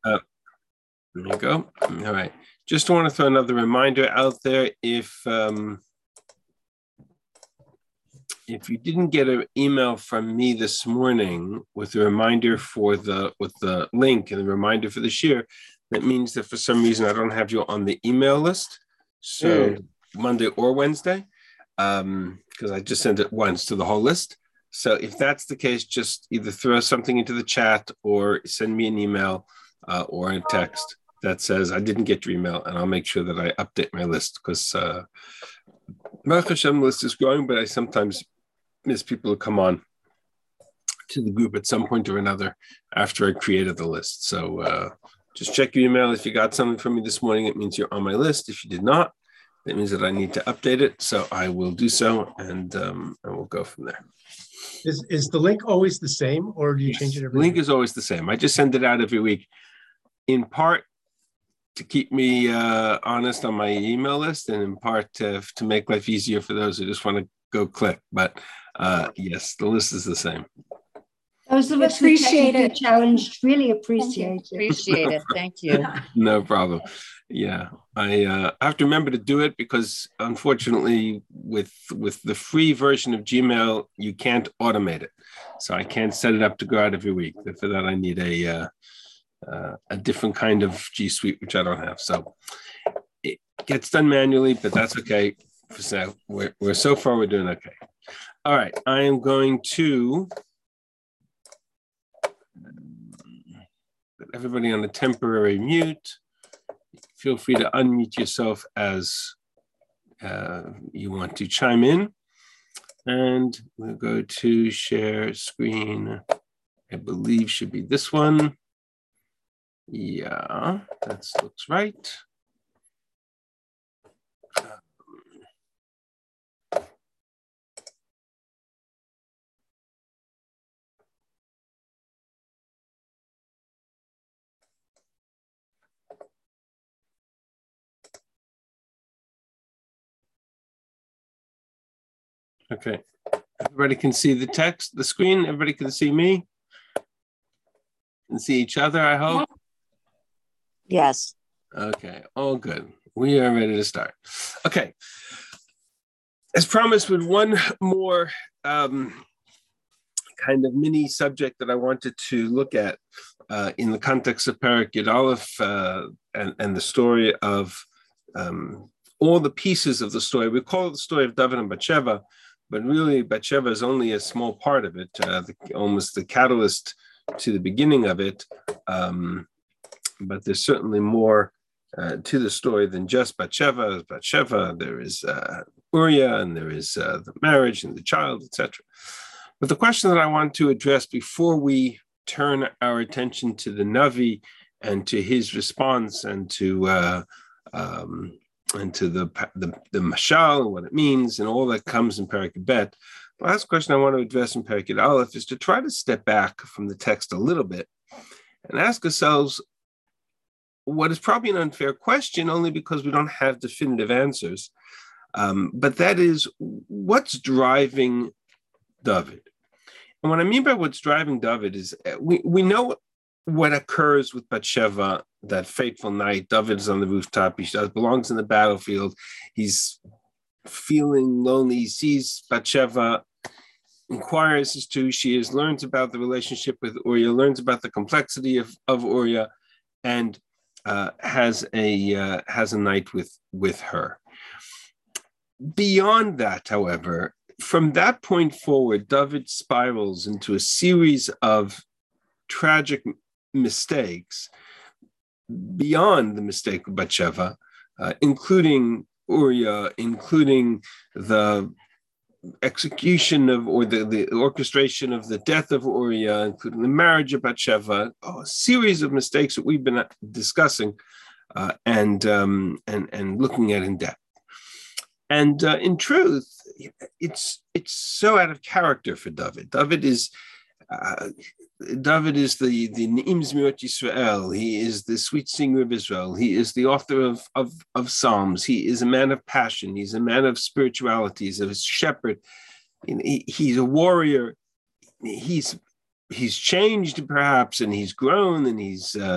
There you go. All right. Just want to throw another reminder out there. If you didn't get an email from me this morning with a reminder with the link and the reminder for the share, that means that for some reason I don't have you on the email list. So Monday or Wednesday, because I just sent it once to the whole list. So if that's the case, just either throw something into the chat or send me an email or a text that says I didn't get your email, and I'll make sure that I update my list, because Baruch Hashem list is growing, but I sometimes miss people who come on to the group at some point or another after I created the list. So just check your email. If you got something from me this morning, it means you're on my list. If you did not, that means that I need to update it. So I will do so, and we'll go from there. Is the link always the same, or do you change it every week? The link is always the same. I just send it out every week, in part to keep me honest on my email list, and in part to make life easier for those who just want to go click. But yes, the list is the same. Those of us who technically challenged really appreciate it. Appreciate it. Thank you. No problem. Yeah, I have to remember to do it, because unfortunately with the free version of Gmail, you can't automate it. So I can't set it up to go out every week. For that, I need a different kind of G Suite, which I don't have. So it gets done manually, but that's okay. So so far we're doing okay. All right, I am going to put everybody on a temporary mute. Feel free to unmute yourself as you want to chime in. And we'll go to share screen. I believe should be this one. Yeah, that looks right. Okay, everybody can see the text, the screen. Everybody can see me. Can see each other, I hope. Yes. Okay, all good. We are ready to start. Okay. As promised, with one more kind of mini subject that I wanted to look at in the context of Perek Yud Aleph and the story of all the pieces of the story. We call it the story of David and Bathsheba, but really Bathsheba is only a small part of it, almost the catalyst to the beginning of it. But there's certainly more to the story than just Bathsheba. There is Uriah, and there is the marriage and the child, etc. But the question that I want to address before we turn our attention to the Navi and to his response and to the mashal and what it means and all that comes in Perek Bet, the last question I want to address in Perek Yud Aleph is to try to step back from the text a little bit and ask ourselves what is probably an unfair question, only because we don't have definitive answers. But that is, what's driving David? And what I mean by what's driving David is we know what occurs with Bathsheba that fateful night. David is on the rooftop. He belongs in the battlefield. He's feeling lonely. He sees Bathsheba, inquires as to who she is, learns about the relationship with Uriah, learns about the complexity of Uriah, and has a night with her. Beyond that, however, from that point forward, David spirals into a series of tragic mistakes beyond the mistake of Bathsheba, including Uriah, including the execution of, or the orchestration of the death of Uriah, including the marriage of Bathsheba, a series of mistakes that we've been discussing and looking at in depth. And in truth, it's so out of character for David. David is the Ne'im Zmiot Yisrael. He is the sweet singer of Israel. He is the author of Psalms. He is a man of passion. He's a man of spirituality. He's a shepherd. He's a warrior. He's changed perhaps, and he's grown, and he's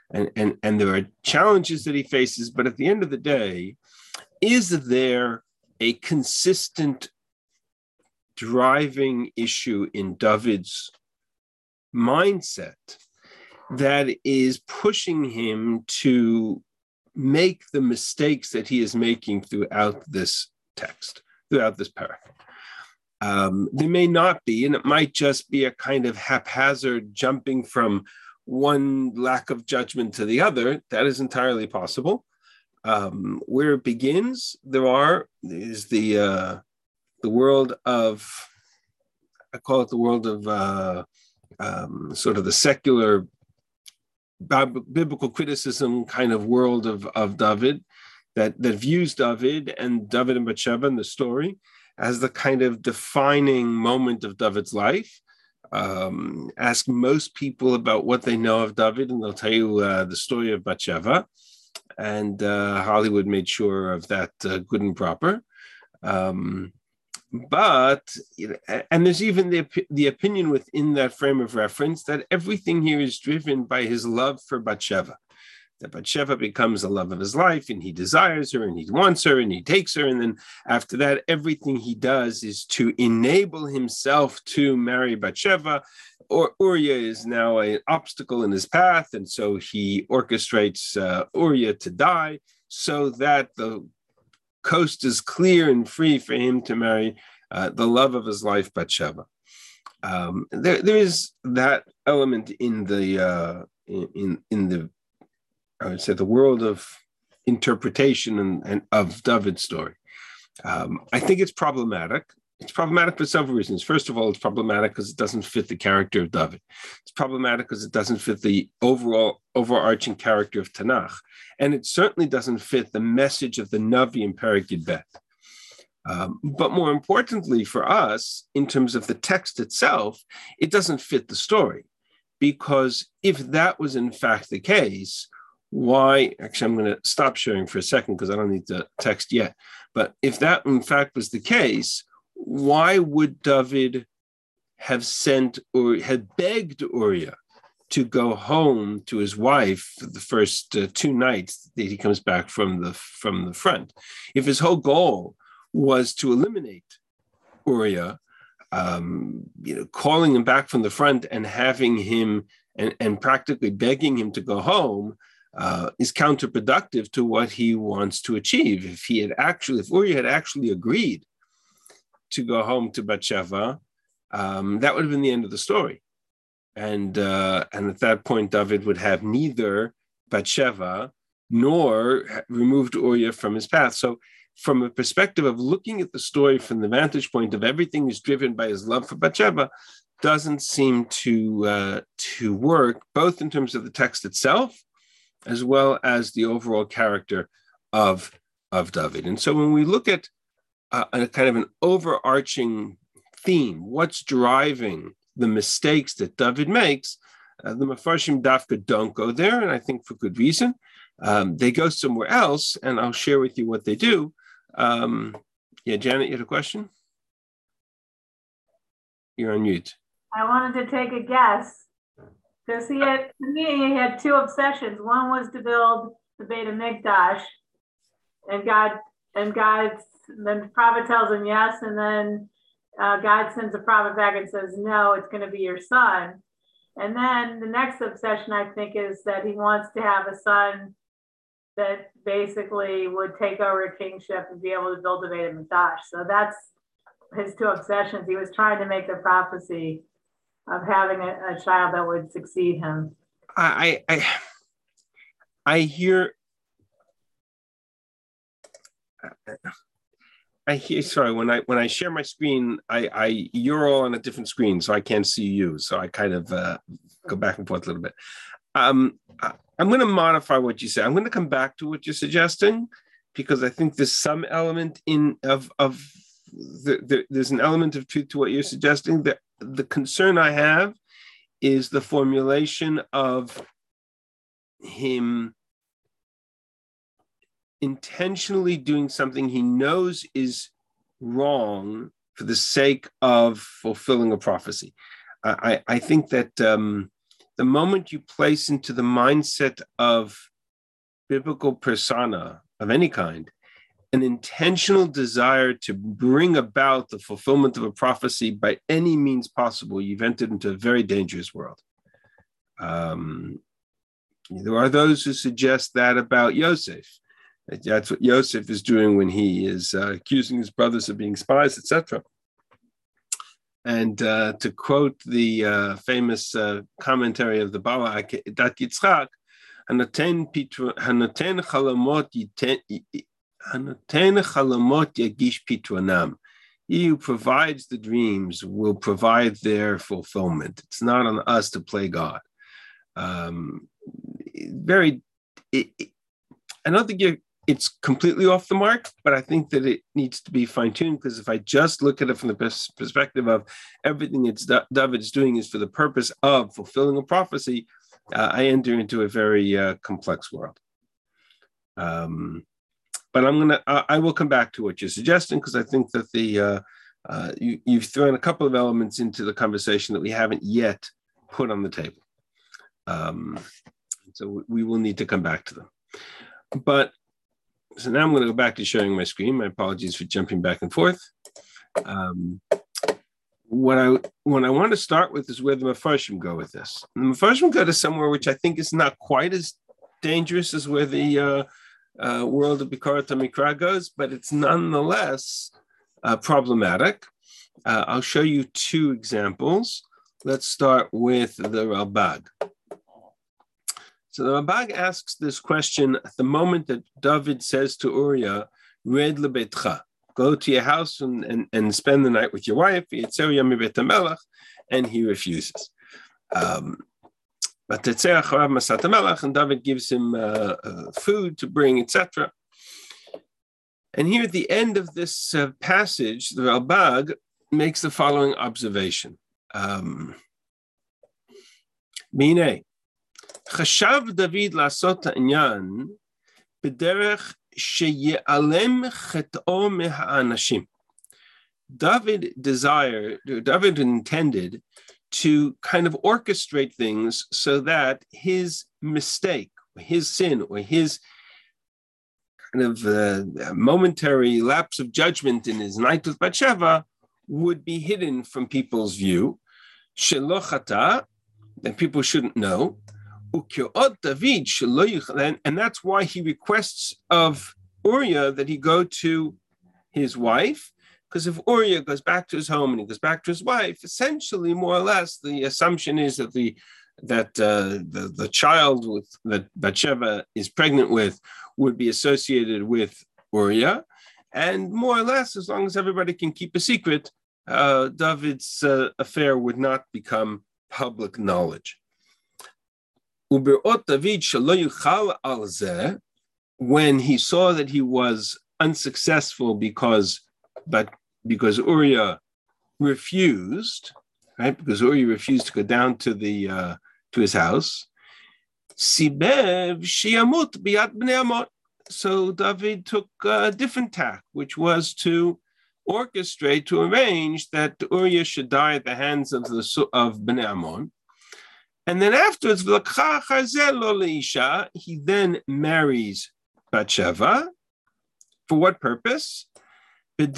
and there are challenges that he faces, but at the end of the day, is there a consistent driving issue in David's mindset that is pushing him to make the mistakes that he is making throughout this text, throughout this paragraph? There may not be, and it might just be a kind of haphazard jumping from one lack of judgment to the other. That is entirely possible. Where it begins, is the world of, I call it the world of sort of the secular biblical criticism kind of world of David, that views David and Bathsheba and the story as the kind of defining moment of David's life. Ask most people about what they know of David, and they'll tell you the story of Bathsheba. And Hollywood made sure of that good and proper. But there's even the opinion within that frame of reference that everything here is driven by his love for Bathsheba. That Bathsheba becomes the love of his life, and he desires her, and he wants her, and he takes her. And then after that, everything he does is to enable himself to marry Bathsheba. Or Uriah is now an obstacle in his path, and so he orchestrates Uriah to die so that the coast is clear and free for him to marry the love of his life, Bathsheba. There is that element in the I would say the world of interpretation and of David's story. I think it's problematic. It's problematic for several reasons. First of all, it's problematic because it doesn't fit the character of David. It's problematic because it doesn't fit the overarching character of Tanakh. And it certainly doesn't fit the message of the Navi in Perek Yud Bet. But more importantly for us, in terms of the text itself, it doesn't fit the story. Because if that was in fact the case, actually I'm going to stop sharing for a second because I don't need the text yet. But if that in fact was the case, why would David have sent or had begged Uriah to go home to his wife for the first 2 nights that he comes back from the front? If his whole goal was to eliminate Uriah, calling him back from the front and having him and practically begging him to go home is counterproductive to what he wants to achieve. If Uriah had actually agreed to go home to Bathsheba, that would have been the end of the story. And at that point, David would have neither Bathsheba nor removed Uriah from his path. So from a perspective of looking at the story from the vantage point of everything is driven by his love for Bathsheba, doesn't seem to work, both in terms of the text itself, as well as the overall character of David. And so when we look at a kind of an overarching theme, what's driving the mistakes that David makes, the Mefarshim Dafka don't go there, and I think for good reason. They go somewhere else, and I'll share with you what they do. Janet, you had a question? You're on mute. I wanted to take a guess. Because he had 2 obsessions. One was to build the Beit HaMikdash, and then the prophet tells him yes, and then God sends a prophet back and says, no, it's going to be your son. And then the next obsession, I think, is that he wants to have a son that basically would take over kingship and be able to build the Beit HaMikdash. So that's his 2 obsessions. He was trying to make the prophecy of having a child that would succeed him. I hear. Sorry, when I share my screen, you're all on a different screen, so I can't see you. So I kind of go back and forth a little bit. I'm going to modify what you say. I'm going to come back to what you're suggesting because I think there's some element there's an element of truth to what you're suggesting. The concern I have is the formulation of him intentionally doing something he knows is wrong for the sake of fulfilling a prophecy. I think that the the moment you place into the mindset of biblical persona of any kind an intentional desire to bring about the fulfillment of a prophecy by any means possible, you've entered into a very dangerous world. There are those who suggest that about Yosef. That's what Yosef is doing when he is accusing his brothers of being spies, etc. And to quote the famous commentary of the Bala Dat Yitzchak, Hanoten chalamot yagish pitronam. He who provides the dreams will provide their fulfillment. It's not on us to play God. I don't think it's completely off the mark, but I think that it needs to be fine-tuned, because if I just look at it from the perspective of everything David is doing is for the purpose of fulfilling a prophecy, I enter into a very complex world. But I will come back to what you're suggesting, because I think that you've thrown a couple of elements into the conversation that we haven't yet put on the table. So we will need to come back to them. So now I'm going to go back to sharing my screen. My apologies for jumping back and forth. What I want to start with is where the Mefarshim go with this. The Mefarshim go to somewhere which I think is not quite as dangerous as where the world of Bikarat HaMikra goes, but it's nonetheless problematic. I'll show you two examples. Let's start with the Ralbag. So the Ralbag asks this question at the moment that David says to Uriah, Red lebetcha, go to your house and spend the night with your wife, and he refuses. And David gives him food to bring, etc. And here at the end of this passage, the Ralbag makes the following observation. Mine, chashav David לעשות העניין בדרך שיעלם חטאו מהאנשים. David intended to kind of orchestrate things so that his mistake, his sin, or his kind of momentary lapse of judgment in his night with Bathsheba would be hidden from people's view. Shelo chata, that people shouldn't know. And that's why he requests of Uriah that he go to his wife, because if Uriah goes back to his home and he goes back to his wife, essentially, more or less, the assumption is that the child that Bathsheba is pregnant with would be associated with Uriah, and more or less, as long as everybody can keep a secret, David's affair would not become public knowledge. When he saw that he was unsuccessful because Uriah refused, right? Because Uriah refused to go down to his house. So David took a different tack, which was to orchestrate, to arrange that Uriah should die at the hands of Bnei Ammon. And then afterwards, he then marries Bathsheba. For what purpose? In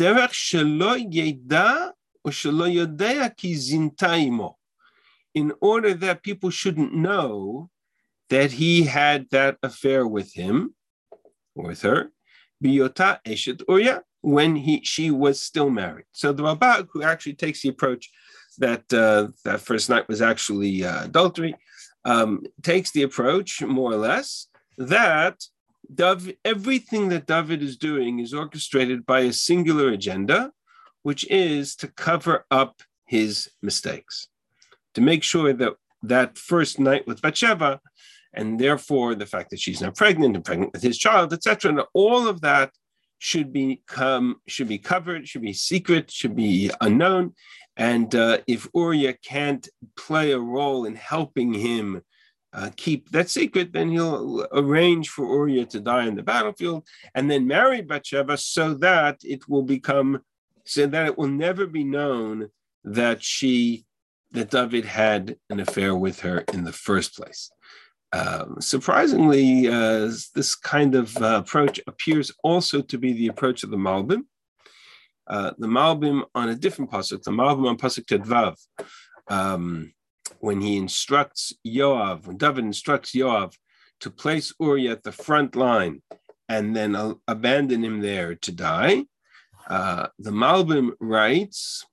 order that people shouldn't know that he had that affair with him, or with her, biyota eshet Uriah, when she was still married. So the Ralbag, who actually takes the approach that that first night was actually adultery, takes the approach, more or less, that everything that David is doing is orchestrated by a singular agenda, which is to cover up his mistakes, to make sure that that first night with Bathsheba, and therefore the fact that she's not pregnant and pregnant with his child, etc., and all of that should be covered, should be secret, should be unknown. And if Uriah can't play a role in helping him keep that secret, then he'll arrange for Uriah to die in the battlefield and then marry Bathsheba so that it will never be known that she that David had an affair with her in the first place. Surprisingly, this kind of approach appears also to be the approach of the Malbim. The Malbim on a different pasuk, the Malbim on pasuk Tedvav, when he instructs Yoav, when David instructs Yoav to place Uriah at the front line and then abandon him there to die, the Malbim writes,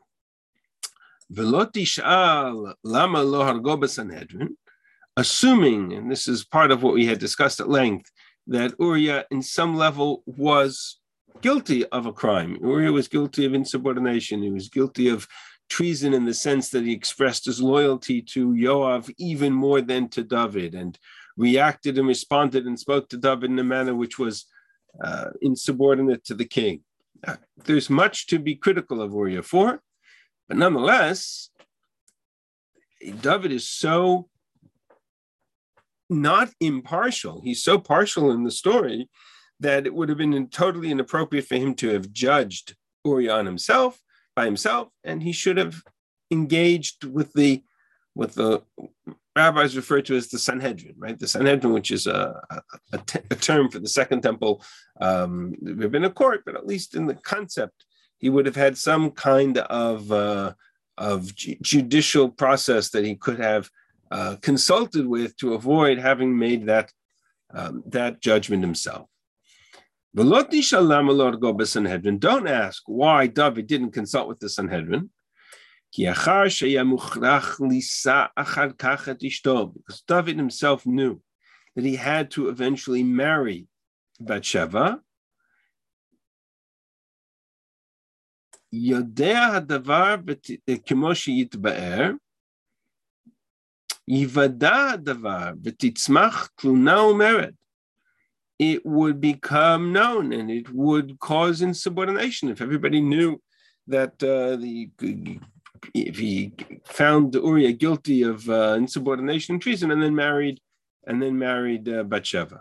"V'lo tish'al lama lo hargo b'Sanhedrin," assuming, and this is part of what we had discussed at length, that Uriah in some level was guilty of a crime. Uriah was guilty of insubordination. He was guilty of treason in the sense that he expressed his loyalty to Yoav even more than to David, and reacted and responded and spoke to David in a manner which was insubordinate to the king. There's much to be critical of Uriah for, but nonetheless, David is so not impartial. He's so partial in the story that it would have been totally inappropriate for him to have judged Uriah by himself, and he should have engaged with what the rabbis refer to as the Sanhedrin, right? The Sanhedrin, which is a term for the Second Temple rabbinic court, but at least in the concept, he would have had some kind of judicial process that he could have consulted with to avoid having made that judgment himself. Don't ask why David didn't consult with the Sanhedrin. Because David himself knew that he had to eventually marry Bathsheba. It would become known and it would cause insubordination if everybody knew that if he found Uriah guilty of insubordination and treason and then married Bathsheba.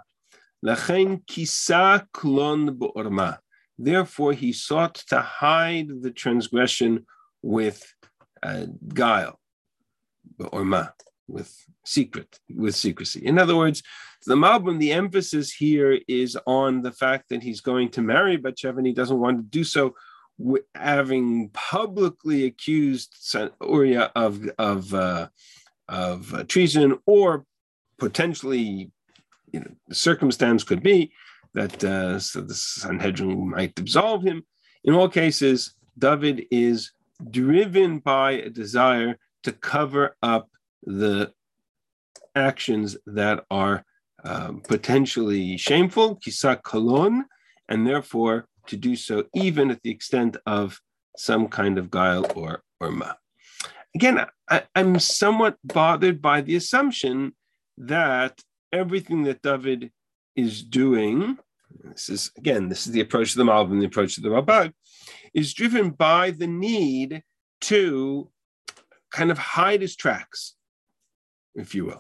Therefore, he sought to hide the transgression with guile, orma, with secrecy. In other words, the Malbim, the emphasis here is on the fact that he's going to marry Bathsheba and he doesn't want to do so having publicly accused Uriah of treason, or potentially, the circumstance could be that so the Sanhedrin might absolve him. In all cases, David is driven by a desire to cover up the actions that are potentially shameful, kisa kolon, and therefore to do so even at the extent of some kind of guile or ma. Again, I'm somewhat bothered by the assumption that everything that David is doing, this is the approach of the Malbim, the approach of the Ralbag, is driven by the need to kind of hide his tracks, if you will.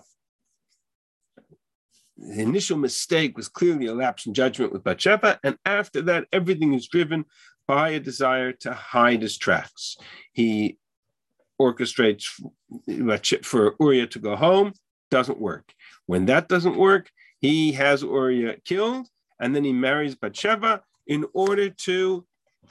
The initial mistake was clearly a lapse in judgment with Bathsheba, and after that, everything is driven by a desire to hide his tracks. He orchestrates for Uriah to go home, doesn't work. When that doesn't work, he has Uriah killed, and then he marries Bathsheba in order to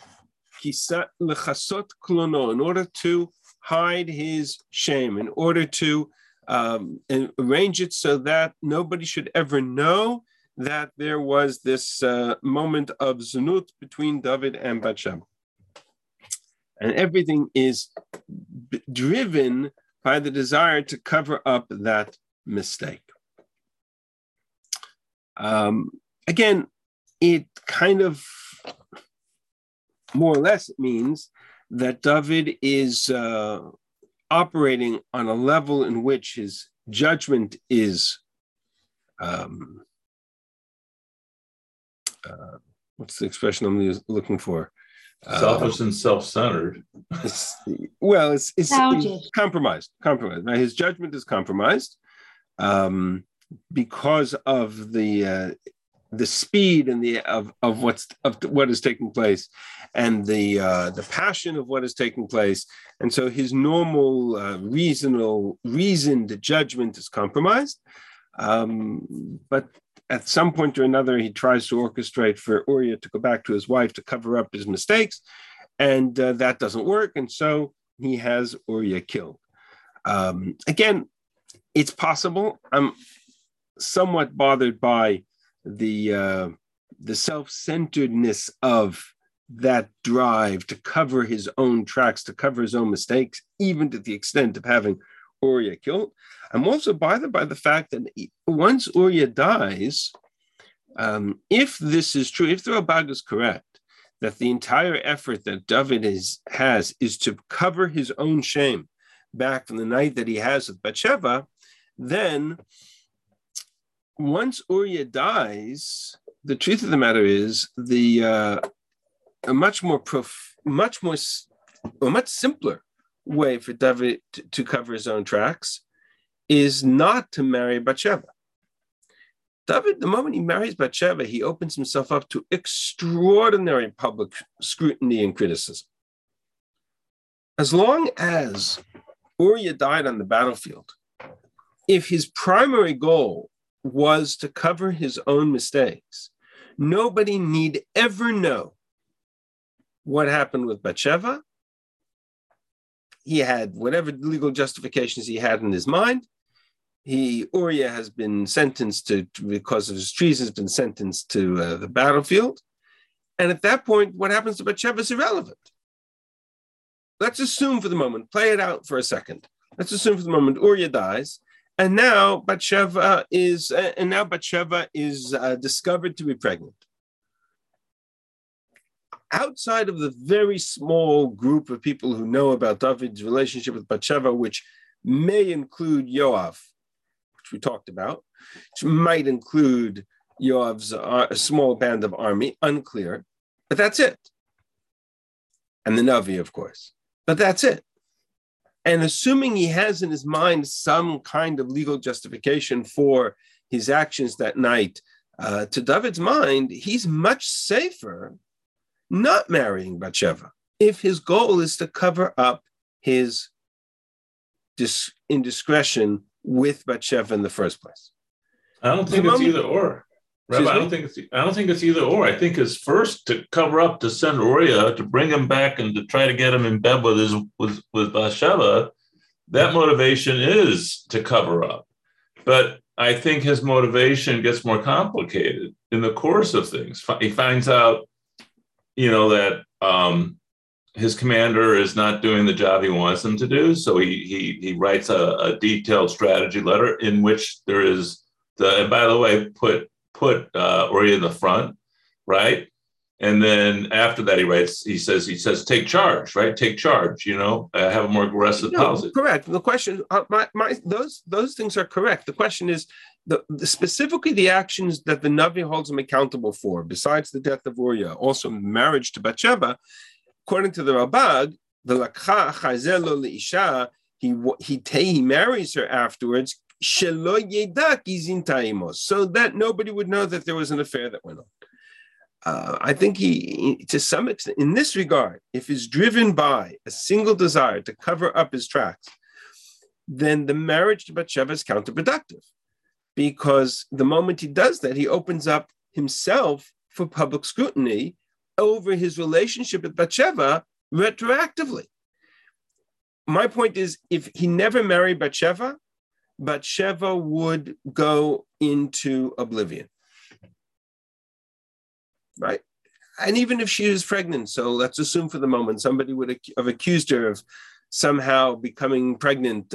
hide his shame, in order to and arrange it so that nobody should ever know that there was this moment of zunut between David and Bathsheba. And everything is driven by the desire to cover up that mistake. Again, it kind of more or less means that David is operating on a level in which his judgment is, what's the expression I'm looking for? Selfish and self-centered. It's compromised. Right? His judgment is compromised because of the the speed and of what is taking place, and the passion of what is taking place, and so his normal reasoned judgment is compromised. But at some point or another, he tries to orchestrate for Uriah to go back to his wife to cover up his mistakes, and that doesn't work, and so he has Uriah killed. Again, it's possible. I'm somewhat bothered by the self-centeredness of that drive to cover his own tracks, to cover his own mistakes, even to the extent of having Uriah killed. I'm also bothered by the fact that once Uriah dies, if this is true, if the Ralbag is correct, that the entire effort that David has is to cover his own shame back from the night that he has with Bathsheba, then once Uriah dies, the truth of the matter is a much simpler way for David to cover his own tracks is not to marry Bathsheba. David, the moment he marries Bathsheba, he opens himself up to extraordinary public scrutiny and criticism. As long as Uriah died on the battlefield, if his primary goal was to cover his own mistakes, nobody need ever know what happened with Bathsheba. He had whatever legal justifications he had in his mind. Uriah has been sentenced to, because of his treason, has been sentenced to the battlefield. And at that point, what happens to Bathsheba is irrelevant. Let's assume for the moment, play it out for a second. Let's assume for the moment Uriah dies, and now Bathsheba is discovered to be pregnant. Outside of the very small group of people who know about David's relationship with Bathsheba, which may include Yoav, which we talked about, which might include Yoav's a small band of army, unclear, but that's it. And the Navi, of course, but that's it. And assuming he has in his mind some kind of legal justification for his actions that night, to David's mind, he's much safer not marrying Bathsheba if his goal is to cover up his indiscretion with Bathsheba in the first place. I don't think it's either or. Rabbi, I don't think it's either or. I think it's first to cover up, to send Uriah, to bring him back and to try to get him in bed with Bathsheba. That motivation is to cover up. But I think his motivation gets more complicated in the course of things. He finds out, that his commander is not doing the job he wants him to do. So he writes a detailed strategy letter in which there is and by the way, put Uriah in the front, right? And then after that, he says, take charge, right? Take charge, have a more aggressive policy. Correct. The question, those things are correct. The question is, specifically the actions that the Navi holds him accountable for, besides the death of Uriah, also marriage to Bathsheba, according to the Ralbag, the Lakha Chazelo Leisha, he marries her afterwards, Shelo Yedak Izin Taimos, so that nobody would know that there was an affair that went on. I think he, to some extent, in this regard, if he's driven by a single desire to cover up his tracks, then the marriage to Bathsheba is counterproductive, because the moment he does that, he opens up himself for public scrutiny over his relationship with Bathsheba retroactively. My point is, if he never married Bathsheba, Bathsheba would go into oblivion. Right? And even if she is pregnant, so let's assume for the moment somebody would have accused her of somehow becoming pregnant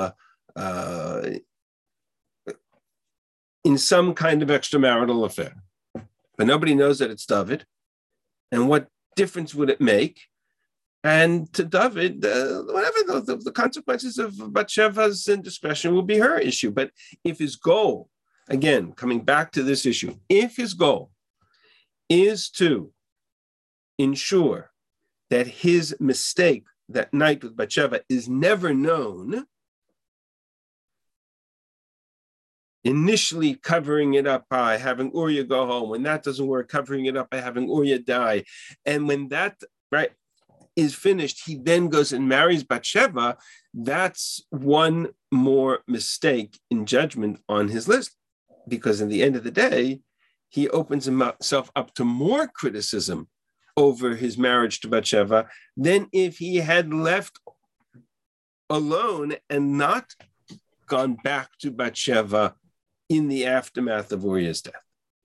in some kind of extramarital affair. But nobody knows that it's David. And what difference would it make? And to David, whatever the consequences of Bathsheba's indiscretion will be her issue. But if his goal, again, coming back to this issue, if his goal is to ensure that his mistake that night with Bathsheba is never known, initially covering it up by having Uriah go home. When that doesn't work, covering it up by having Uriah die. And when that is finished, he then goes and marries Bathsheba. That's one more mistake in judgment on his list, because in the end of the day, he opens himself up to more criticism over his marriage to Bathsheba than if he had left alone and not gone back to Bathsheba in the aftermath of Uriah's death.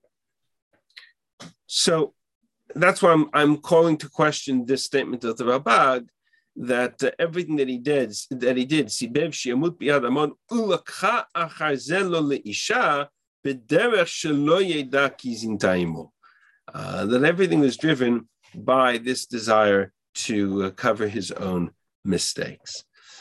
So that's why I'm calling to question this statement of the Rabag, that everything that he did, Sibev Shiamut Biad Amon Ulakha Achar Zelo Leisha B'derech Shelo Yeda Ki Zinta Imo, that everything was driven by this desire to cover his own mistakes.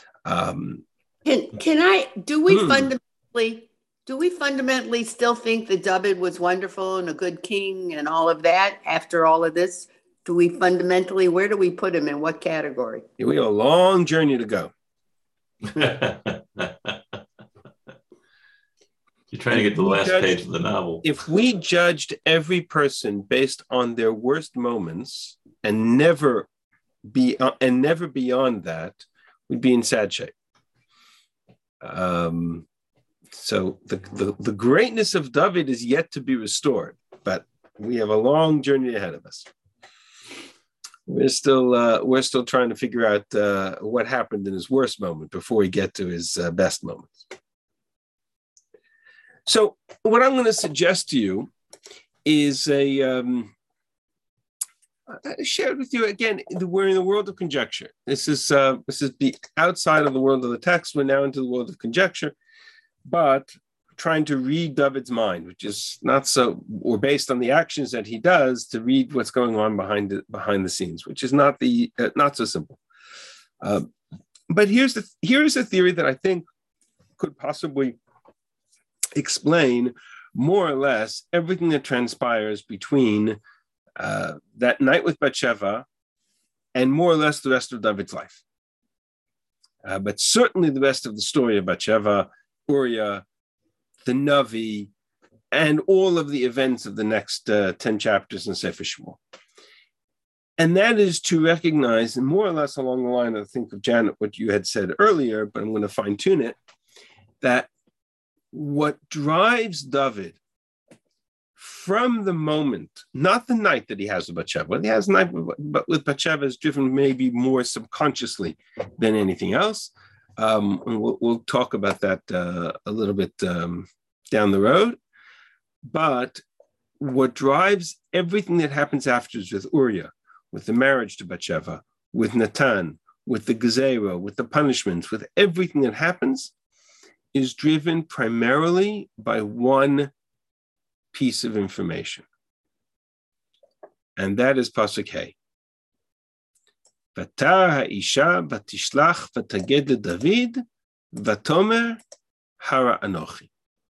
Do we fundamentally still think that David was wonderful and a good king and all of that after all of this? Do we fundamentally, where do we put him in what category? We have a long journey to go. You're trying to get to the last page of the novel. If we judged every person based on their worst moments and never beyond that, we'd be in sad shape. So the greatness of David is yet to be restored, but we have a long journey ahead of us. We're still trying to figure out what happened in his worst moment before we get to his best moments. So what I'm going to suggest to you is I shared with you again. We're in the world of conjecture. This is the outside of the world of the text. We're now into the world of conjecture, but trying to read David's mind, which is not so, or based on the actions that he does, to read what's going on behind the scenes, which is not so simple. But here's a theory that I think could possibly explain more or less everything that transpires between that night with Bathsheba and more or less the rest of David's life. But certainly the rest of the story of Bathsheba, Uriah, the Navi, and all of the events of the next 10 chapters in Sefer Shmuel. And that is to recognize, and more or less along the line, I think of Janet, what you had said earlier, but I'm going to fine tune it, that what drives David from the moment, not the night that he has with Bathsheba, he has a night but with Bathsheba is driven maybe more subconsciously than anything else. And we'll talk about that a little bit down the road. But what drives everything that happens afterwards with Uriah, with the marriage to Bathsheba, with Natan, with the Gezerah, with the punishments, with everything that happens, is driven primarily by one piece of information. And that is Pasuk Hey. Vatar ha'isha vatishlach vataged leDavid vatomer hara anochi.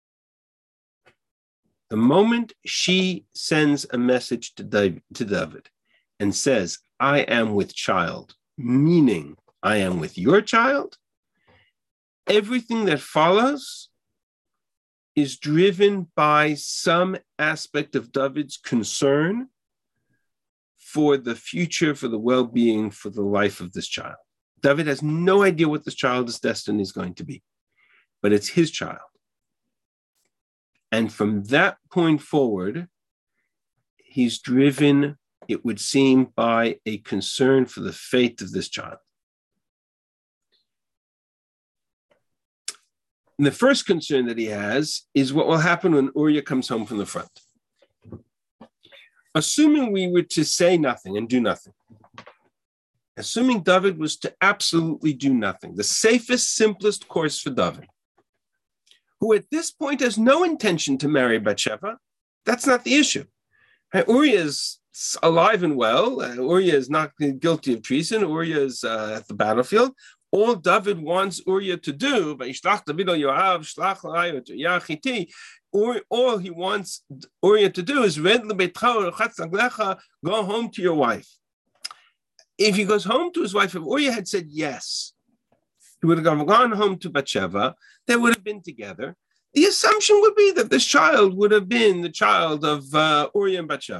The moment she sends a message to David and says, I am with child, meaning I am with your child, everything that follows is driven by some aspect of David's concern for the future, for the well-being, for the life of this child. David has no idea what this child's destiny is going to be, but it's his child. And from that point forward, he's driven, it would seem, by a concern for the fate of this child. And the first concern that he has is what will happen when Uriah comes home from the front. Assuming we were to say nothing and do nothing, assuming David was to absolutely do nothing, the safest, simplest course for David, who at this point has no intention to marry Bathsheba, that's not the issue. Uriah is alive and well. Uriah is not guilty of treason. Uriah is at the battlefield. All David wants Uriah to do, all he wants Uriah to do is go home to your wife. If he goes home to his wife, if Uriah had said yes, he would have gone home to Bathsheba. They would have been together. the assumption would be that this child would have been the child of Uriah and Bathsheba.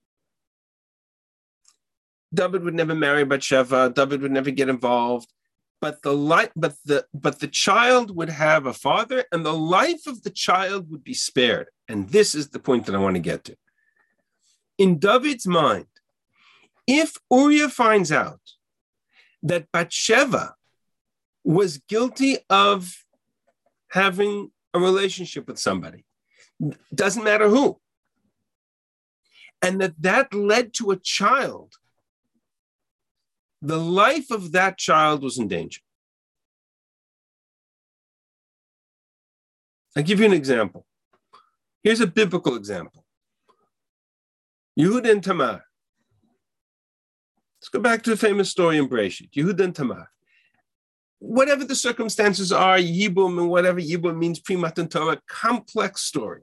David would never marry Bathsheba. David would never get involved. But the child would have a father, and the life of the child would be spared. And this is the point that I want to get to. In David's mind, if Uriah finds out that Bathsheba was guilty of having a relationship with somebody, doesn't matter who, and that led to a child, the life of that child was in danger. I'll give you an example. Here's a biblical example. Yehuda and Tamar. Let's go back to the famous story in Bereshit, Yehuda and Tamar. Whatever the circumstances are, Yibum and whatever Yibum means, Pri Matan Torah, complex story.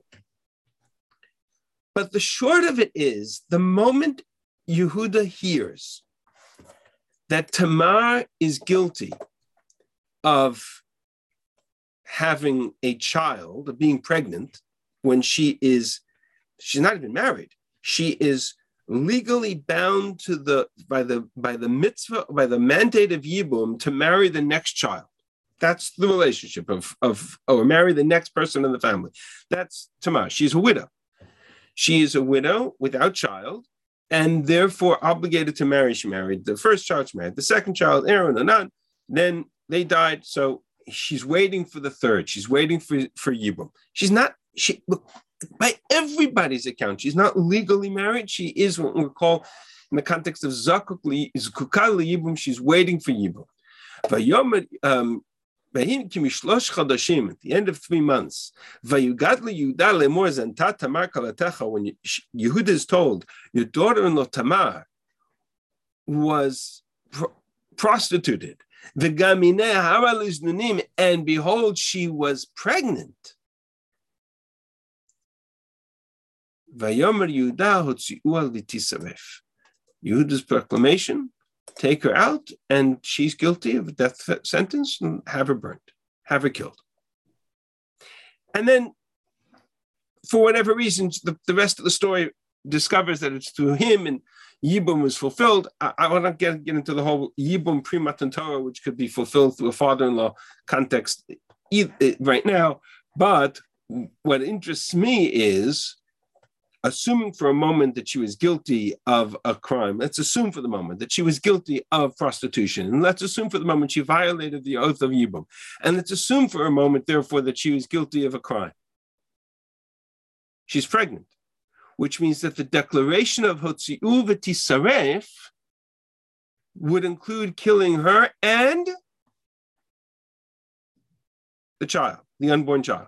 But the short of it is, the moment Yehuda hears that Tamar is guilty of having a child, of being pregnant, when she's not even married. She is legally bound to by the mitzvah, by the mandate of Yibum to marry the next child. That's the relationship or marry the next person in the family. That's Tamar. She's a widow. She is a widow without child, and therefore obligated to marry. She married the first child, she married the second child, Aaron and Anan. Then they died, so she's waiting for the third. She's waiting for Yibum. By everybody's account, she's not legally married. She is what we call, in the context of Zakukah Yibum, she's waiting for Yibum. At the end of 3 months, when Yehuda is told, your daughter-in-law Tamar was prostituted, and behold, she was pregnant. Yehuda's proclamation, take her out, and she's guilty of a death sentence, and have her burnt, have her killed. And then, for whatever reasons, the rest of the story discovers that it's through him, and Yibum was fulfilled. I want to get into the whole Yibum Pri Matan Torah, which could be fulfilled through a father-in-law context right now. But what interests me is, assuming for a moment that she was guilty of a crime, let's assume for the moment that she was guilty of prostitution, and let's assume for the moment she violated the oath of Yibum, and let's assume for a moment, therefore, that she was guilty of a crime. She's pregnant, which means that the declaration of Hotzi'u v'tisaref would include killing her and the child, the unborn child.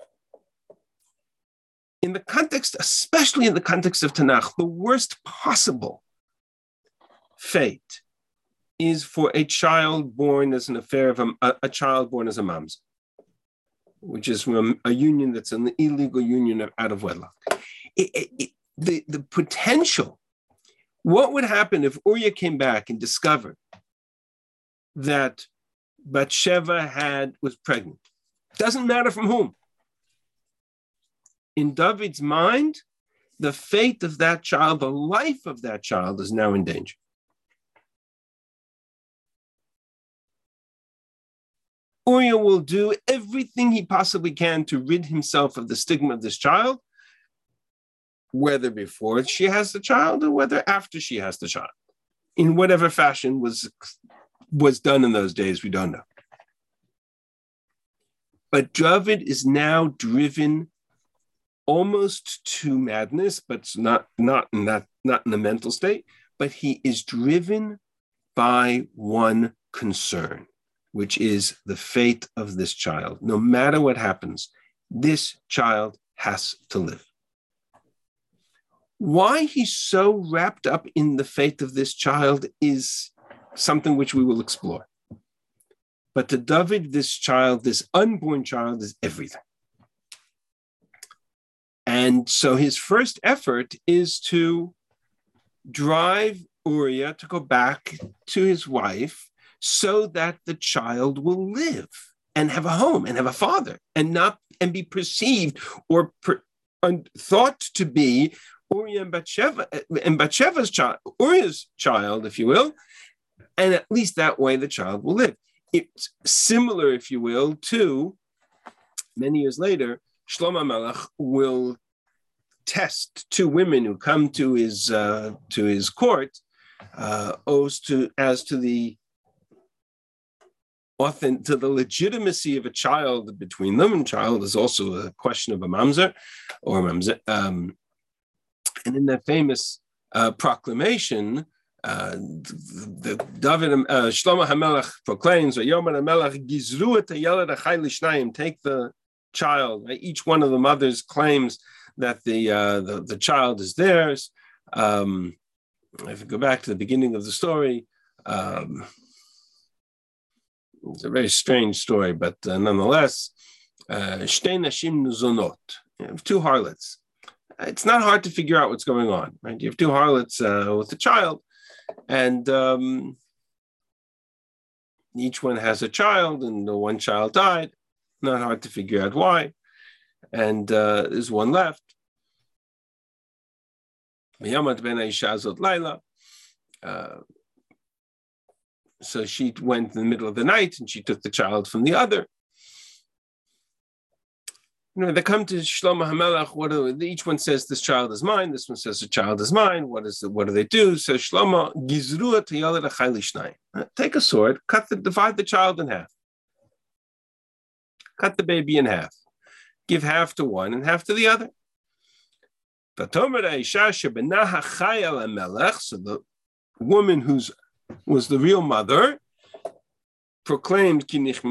In the context, especially in the context of Tanakh, the worst possible fate is for a child born as an affair of a child born as a mamzer, which is from a union that's an illegal union out of wedlock. The potential, what would happen if Uriah came back and discovered that Bathsheba was pregnant? Doesn't matter from whom. In David's mind, the fate of that child, the life of that child is now in danger. Uriah will do everything he possibly can to rid himself of the stigma of this child, whether before she has the child or whether after she has the child. In whatever fashion was done in those days, we don't know. But David is now driven almost to madness, but not in a mental state, but he is driven by one concern, which is the fate of this child. No matter what happens, this child has to live. Why he's so wrapped up in the fate of this child is something which we will explore. But to David, this child, this unborn child, is everything. And so his first effort is to drive Uriah to go back to his wife so that the child will live and have a home and have a father and and be perceived or thought to be Uriah and Bathsheva's child, Uriah's child, if you will, and at least that way the child will live. It's similar, if you will, to many years later, Shlomo Melech will test two women who come to his court as to the legitimacy of a child between them. And child is also a question of a mamzer or mamzer. And in that famous proclamation, Shlomo HaMelech proclaims, take the child. Right? Each one of the mothers claims that the child is theirs. If we go back to the beginning of the story, it's a very strange story, but nonetheless, Shtei Nashim Nuzonot, you have two harlots. It's not hard to figure out what's going on, right? You have two harlots with a child, and each one has a child, and the one child died. Not hard to figure out why. And there's one left. So she went in the middle of the night and she took the child from the other. They come to Shlomo HaMelech. Each one says, this child is mine. This one says, the child is mine. What do they do? So Shlomo, take a sword, divide the child in half. Cut the baby in half. Give half to one and half to the other. So the woman who was the real mother proclaimed, give the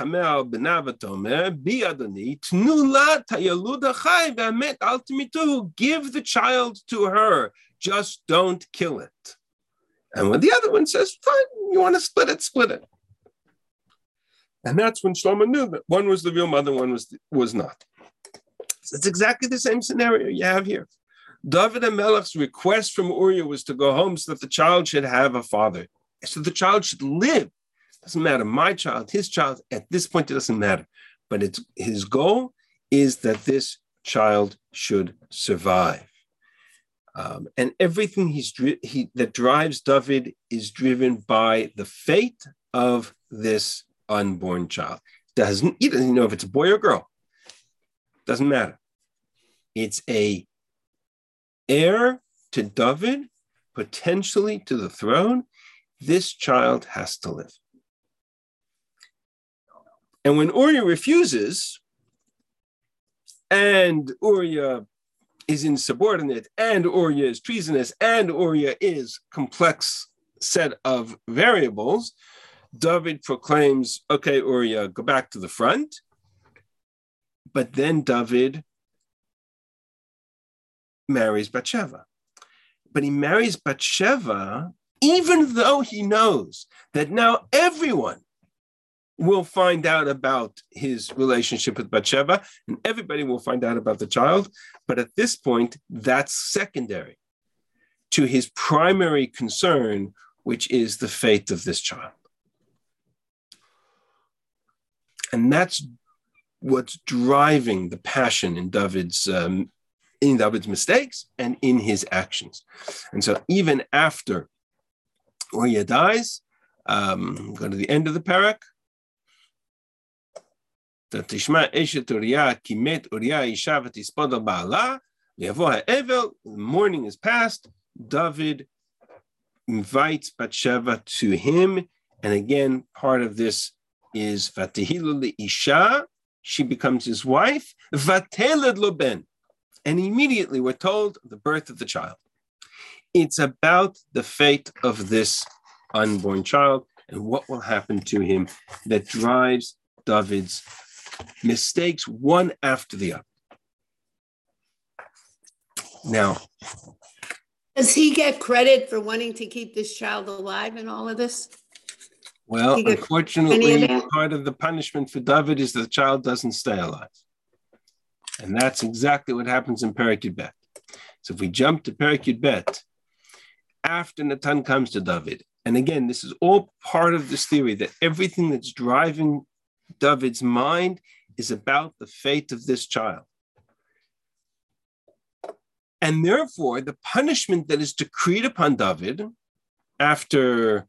child to her, just don't kill it. And when the other one says, fine, you want to split it. And that's when Shlomo knew that one was the real mother, one was not. So it's exactly the same scenario you have here. David HaMelech's request from Uriah was to go home so that the child should have a father, so the child should live. Doesn't matter, my child, his child, at this point it doesn't matter. But his goal is that this child should survive. And everything that drives David is driven by the fate of this unborn child. He doesn't know if it's a boy or girl. Doesn't matter. It's a heir to David, potentially to the throne. This child has to live. And when Uriah refuses, and Uriah is insubordinate, and Uriah is treasonous, and Uriah is complex set of variables, David proclaims, okay, Uriah, go back to the front. But then David marries Bathsheba. But he marries Bathsheba even though he knows that now everyone will find out about his relationship with Bathsheba, and everybody will find out about the child. But at this point, that's secondary to his primary concern, which is the fate of this child. And that's what's driving the passion in David's mistakes and in his actions. And so even after Uriah dies, go to the end of the parak. The morning is past. David invites Bathsheba to him. And again, part of this is Vatihilu Isha. She becomes his wife. Vateled lo ben. And immediately we're told the birth of the child. It's about the fate of this unborn child and what will happen to him that drives David's mistakes one after the other. Now, does he get credit for wanting to keep this child alive in all of this? Well, unfortunately, part of the punishment for David is that the child doesn't stay alive. And that's exactly what happens in Perek Yud Bet. So if we jump to Perek Yud Bet, after Natan comes to David, and again, this is all part of this theory that everything that's driving David's mind is about the fate of this child. And therefore, the punishment that is decreed upon David after,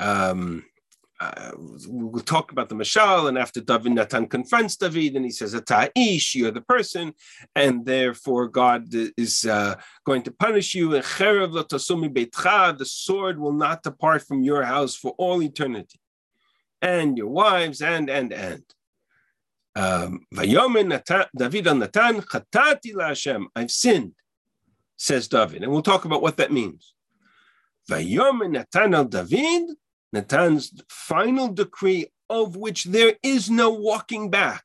we'll talk about the Mashal, and after David, Natan confronts David, and he says, Ata'ish, you're the person, and therefore God is going to punish you. And Cherev lo tasumi beitcha, the sword will not depart from your house for all eternity. And your wives, and. Vayomer David al Natan, chatati laHashem, I've sinned, says David. And we'll talk about what that means. Vayomer Natan al David, Natan's final decree of which there is no walking back.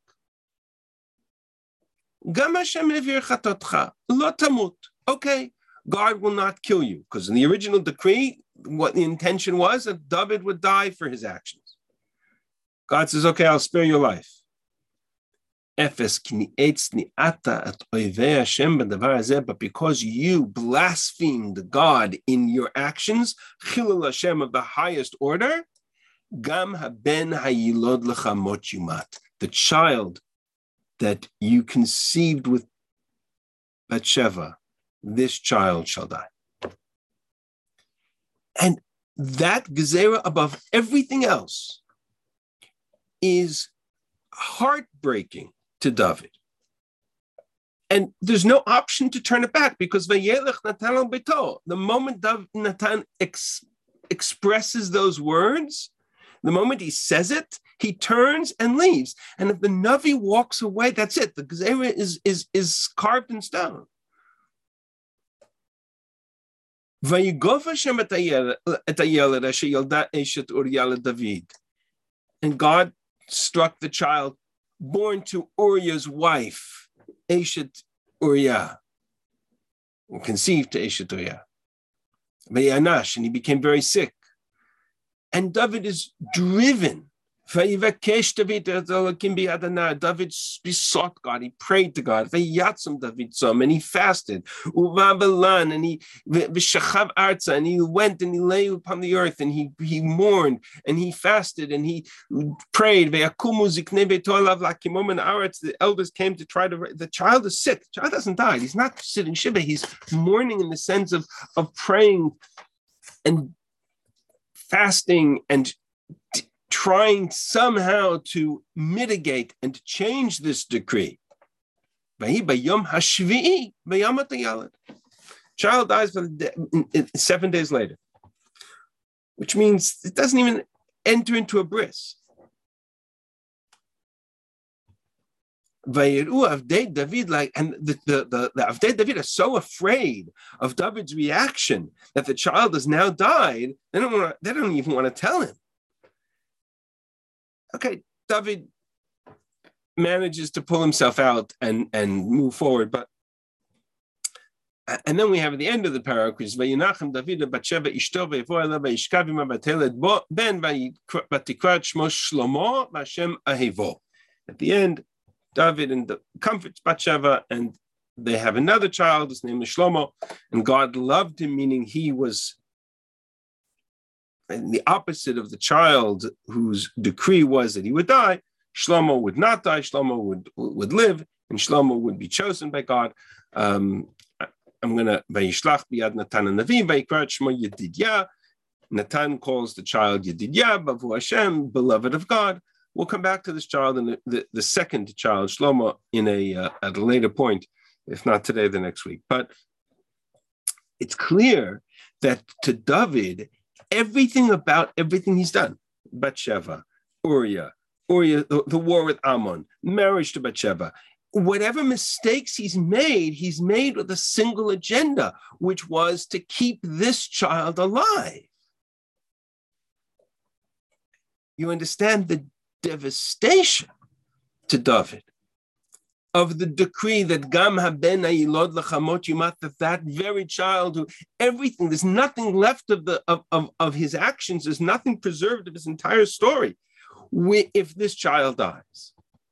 Gam Hashem levir chatotcha, lo tamut. Okay, God will not kill you, because in the original decree, what the intention was that David would die for his actions. God says, okay, I'll spare your life. But because you blasphemed God in your actions, Chilul Hashem of the highest order, Gam haben hayilod lecha mot yumat, the child that you conceived with Bathsheba, this child shall die. And that gezerah above everything else is heartbreaking to David. And there's no option to turn it back, because Vayelech Natan al Beito, the moment Natan expresses those words, the moment he says it, he turns and leaves. And if the Navi walks away, that's it. The gezerah is carved in stone. Vayigov Hashem et hayeled asher yalda eshet Uriah David. And God struck the child born to Uriah's wife, Eshet Uriah, and conceived to Eshet Uriah. Vayanash, and he became very sick. And David is driven. David besought God, he prayed to God, and he fasted, and he went and he lay upon the earth, and he mourned, and he fasted, and he prayed. The elders came to try to, the child is sick, the child hasn't died, he's not sitting shiva, he's mourning in the sense of praying and fasting and trying somehow to mitigate and change this decree. Child dies 7 days later, which means it doesn't even enter into a bris. David, and the Avdei David are so afraid of David's reaction that the child has now died, they don't even want to tell him. Okay, David manages to pull himself out and move forward, and then we have at the end of the paragraph, Vayinachem David Bathsheba ishto ve'yavo elav vayishkav ima vateled bo ben vatikrat shmo Shlomo v'Hashem ahevo. At the end, David comforts Bathsheba, and they have another child. His name is Shlomo, and God loved him, meaning he was the opposite of the child whose decree was that he would die. Shlomo would not die. Shlomo would live, and Shlomo would be chosen by God. I'm going to Vayishlach biyad Natan Hanavi vayikrat shmo Yedidyah. Natan calls the child Yedidyah, Bavu Hashem, beloved of God. We'll come back to this child and the second child, Shlomo, at a later point, if not today, the next week. But it's clear that to David, everything about everything he's done, Bathsheba, Uriah, the war with Ammon, marriage to Bathsheba, whatever mistakes he's made with a single agenda, which was to keep this child alive. You understand the devastation to David of the decree that Gam haben hayilod lecha mot yumat, that very child who everything, there's nothing left of his actions, there's nothing preserved of his entire story. If this child dies,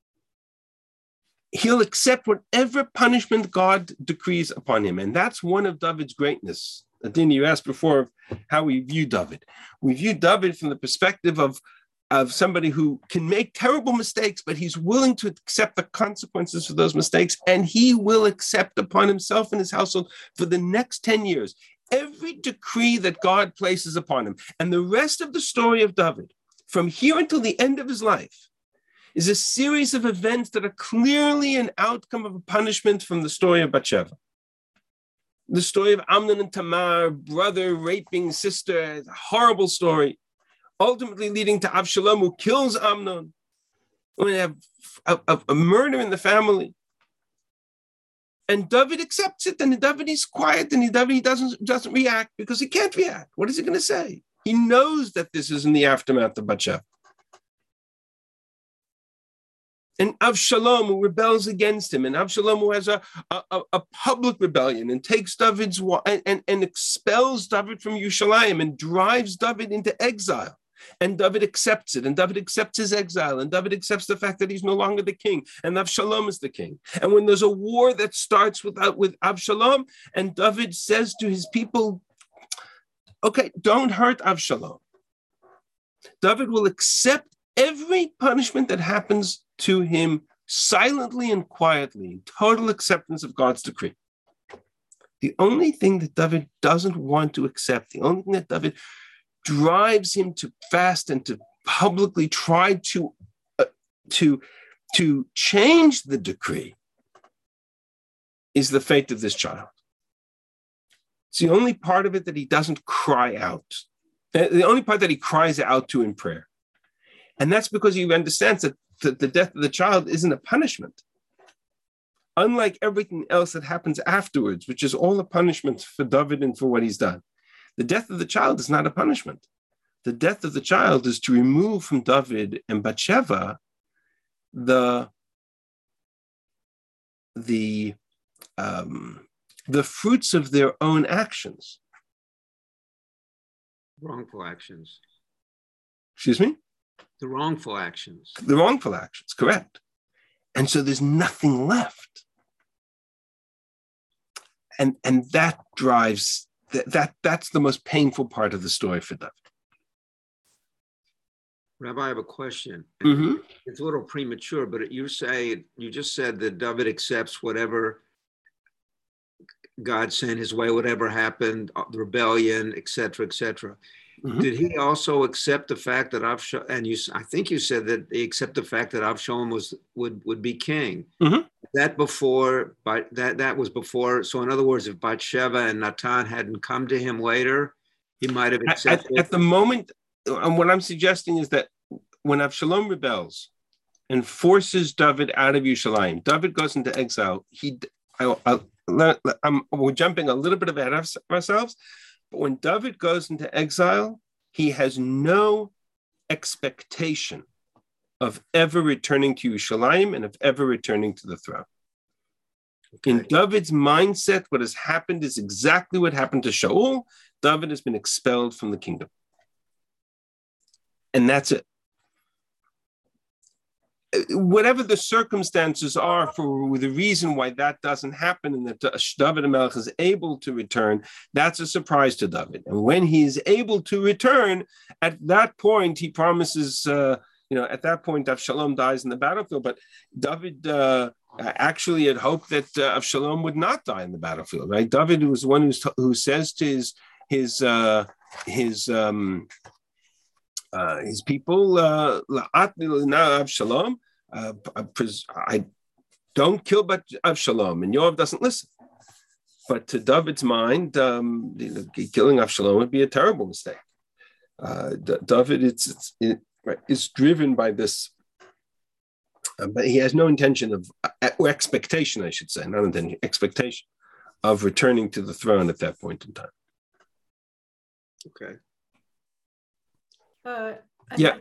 he'll accept whatever punishment God decrees upon him. And that's one of David's greatness. Adina, you asked before how we view David. We view David from the perspective of of somebody who can make terrible mistakes, but he's willing to accept the consequences for those mistakes, and he will accept upon himself and his household for the next 10 years every decree that God places upon him. And the rest of the story of David, from here until the end of his life, is a series of events that are clearly an outcome of a punishment from the story of Bathsheba. The story of Amnon and Tamar, brother raping sister, a horrible story, ultimately leading to Avshalom, who kills Amnon. We have a murder in the family. And David accepts it, and David is quiet, and David doesn't react because he can't react. What is he going to say? He knows that this is in the aftermath of Bathsheba. And Avshalom, who rebels against him, and Avshalom, who has a public rebellion and takes David's and expels David from Yerushalayim and drives David into exile. And David accepts it, and David accepts his exile, and David accepts the fact that he's no longer the king, and Avshalom is the king. And when there's a war that starts with Avshalom, and David says to his people, okay, don't hurt Avshalom. David will accept every punishment that happens to him silently and quietly, in total acceptance of God's decree. The only thing that David doesn't want to accept, the only thing that David drives him to fast and to publicly try to change the decree, is the fate of this child. It's the only part of it that he doesn't cry out. The only part that he cries out to in prayer. And that's because he understands that the death of the child isn't a punishment. Unlike everything else that happens afterwards, which is all a punishment for David and for what he's done. The death of the child is not a punishment. The death of the child is to remove from David and Bathsheba the fruits of their own actions. Wrongful actions. Excuse me? The wrongful actions. The wrongful actions, correct. And so there's nothing left. And that drives, that's the most painful part of the story for David. Rabbi, I have a question. Mm-hmm. It's a little premature, but you just said that David accepts whatever God sent his way, whatever happened, the rebellion, et cetera, et cetera. Mm-hmm. Did he also accept the fact that Avshalom, and I think you said that he accepted the fact that Avshalom would be king? Mm-hmm. That was before. So in other words, if Bathsheba and Natan hadn't come to him later, he might have accepted. At the moment, and what I'm suggesting is that when Avshalom rebels and forces David out of Yerushalayim, David goes into exile. We're jumping a little bit ahead of ourselves. But when David goes into exile, he has no expectation of ever returning to Yerushalayim and of ever returning to the throne. Okay. In David's mindset, what has happened is exactly what happened to Shaul. David has been expelled from the kingdom. And that's it. Whatever the circumstances are for the reason why that doesn't happen and that David HaMelech is able to return, that's a surprise to David. And when he is able to return, at that point, he promises, at that point, Avshalom dies in the battlefield. But David actually had hoped that Avshalom would not die in the battlefield, right? David was one who says to his people, Avshalom, I don't kill but Avshalom, and Yoav doesn't listen. But to David's mind, killing Avshalom would be a terrible mistake. David is driven by this, but he has no intention or expectation, I should say, not intention, expectation of returning to the throne at that point in time. Okay. Yeah.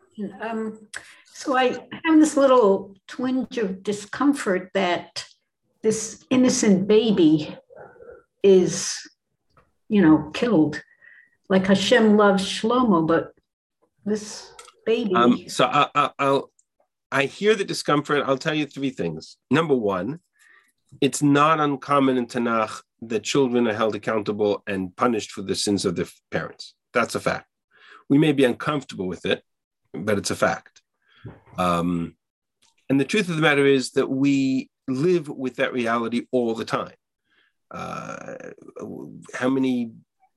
So I have this little twinge of discomfort that this innocent baby is, killed. Like Hashem loves Shlomo, but this baby. So I hear the discomfort. I'll tell you three things. Number one, it's not uncommon in Tanakh that children are held accountable and punished for the sins of their parents. That's a fact. We may be uncomfortable with it, but it's a fact. And the truth of the matter is that we live with that reality all the time. How many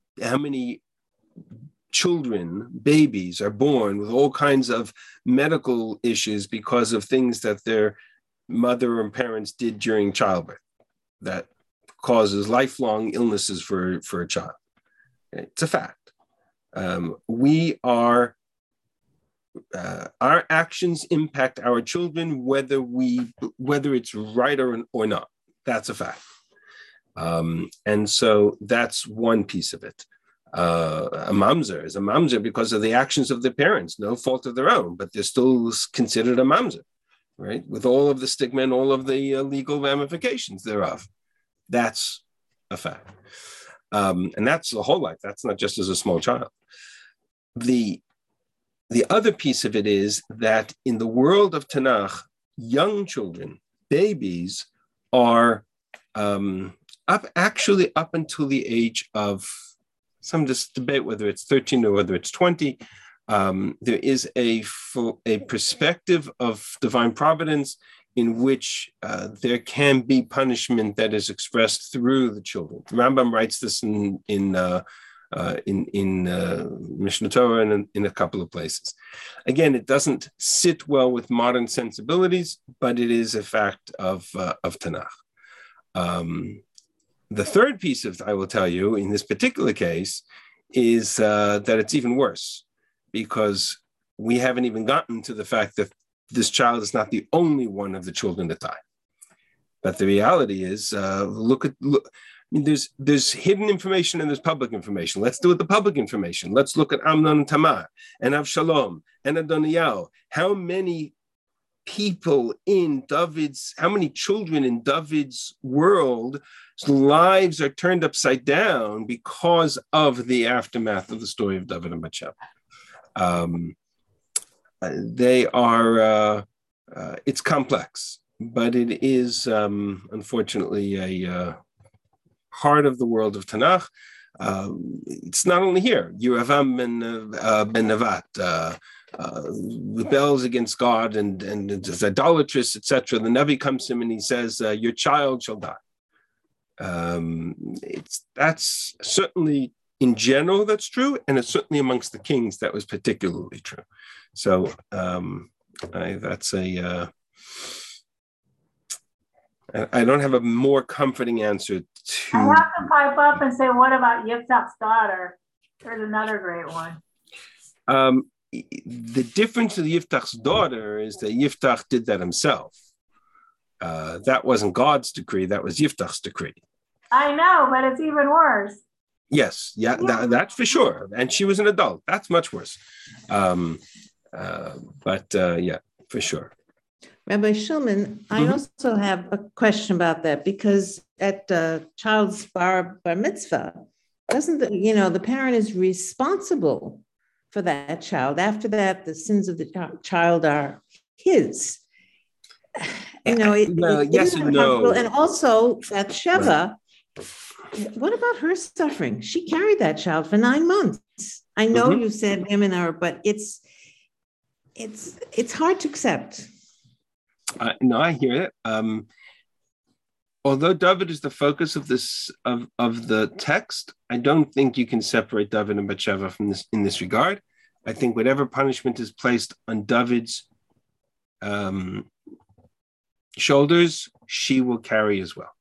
children, babies, are born with all kinds of medical issues because of things that their mother and parents did during childbirth that causes lifelong illnesses for a child. It's a fact. Our actions impact our children, whether it's right or not. That's a fact. And so that's one piece of it. A mamzer is a mamzer because of the actions of their parents, no fault of their own, but they're still considered a mamzer, right? With all of the stigma and all of the legal ramifications thereof. That's a fact. And that's the whole life. That's not just as a small child. The other piece of it is that in the world of Tanakh, young children, babies, are up until the age of, some just debate whether it's 13 or whether it's 20. There is a perspective of divine providence in which there can be punishment that is expressed through the children. Rambam writes this in Mishnah Torah and in a couple of places. Again, it doesn't sit well with modern sensibilities, but it is a fact of Tanakh. The third piece of, I will tell you, in this particular case, is that it's even worse, because we haven't even gotten to the fact that this child is not the only one of the children that die. But the reality is, look. I mean, there's hidden information and there's public information. Let's do it the public information. Let's look at Amnon and Tamar and Avshalom and Adoniyahu. How many children in David's world lives are turned upside down because of the aftermath of the story of David and Bathsheba. They are, it's complex, but it is unfortunately a part of the world of Tanakh. It's not only here. Yeravam ben Nevat rebels against God and is idolatrous, etc. The Navi comes to him and he says, "Your child shall die." That's certainly in general that's true, and it's certainly amongst the kings that was particularly true. So that's a. I don't have a more comforting answer to. I have to pipe up and say, what about Yiftach's daughter? There's another great one. The difference with Yiftach's daughter is that Yiftach did that himself. That wasn't God's decree, that was Yiftach's decree. I know, but it's even worse. Yes, yeah, that's for sure. And she was an adult. That's much worse. But yeah, for sure. Rabbi Shulman, I also have a question about that, because at the child's bar mitzvah, doesn't the parent is responsible for that child. After that, the sins of the child are his. Yes and no. And also Bathsheba, what about her suffering? She carried that child for 9 months. I know you said women are, but it's hard to accept. No, I hear it. Although David is the focus of this of the text, I don't think you can separate David and Bathsheba from this in this regard. I think whatever punishment is placed on David's shoulders, she will carry as well.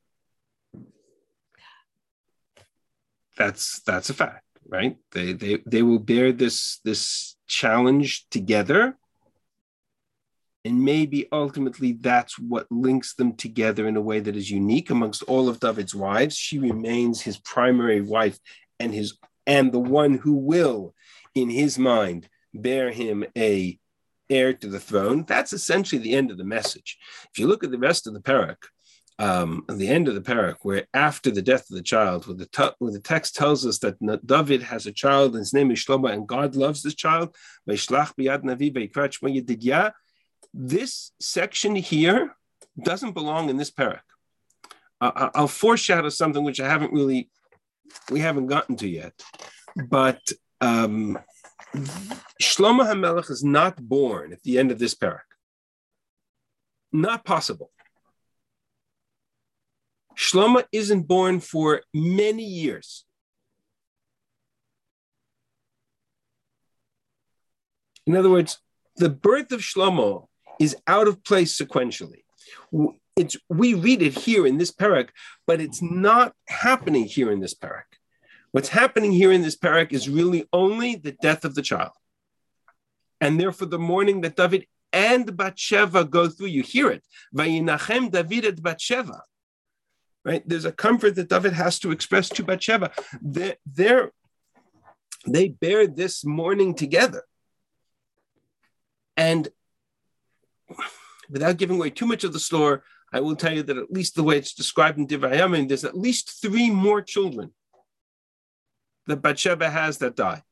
That's a fact, right? They will bear this challenge together. And maybe ultimately that's what links them together in a way that is unique amongst all of David's wives. She remains his primary wife and the one who will, in his mind, bear him a heir to the throne. That's essentially the end of the message. If you look at the rest of the parak, the end of the parak, where after the death of the child, where the text tells us that David has a child and his name is Shlomo, and God loves this child, this section here doesn't belong in this parak. I'll foreshadow something which we haven't gotten to yet. But Shlomo HaMelech is not born at the end of this parak. Not possible. Shlomo isn't born for many years. In other words, the birth of Shlomo is out of place sequentially. We read it here in this parak, but it's not happening here in this parak. What's happening here in this parak is really only the death of the child. And therefore the mourning that David and Bathsheba go through, you hear it. Vayinachem David et Bathsheba. Right? There's a comfort that David has to express to Bathsheba. They bear this mourning together. And without giving away too much of the story, I will tell you that at least the way it's described in Divrei Hayamim, there's at least 3 more children that Bathsheba has that die.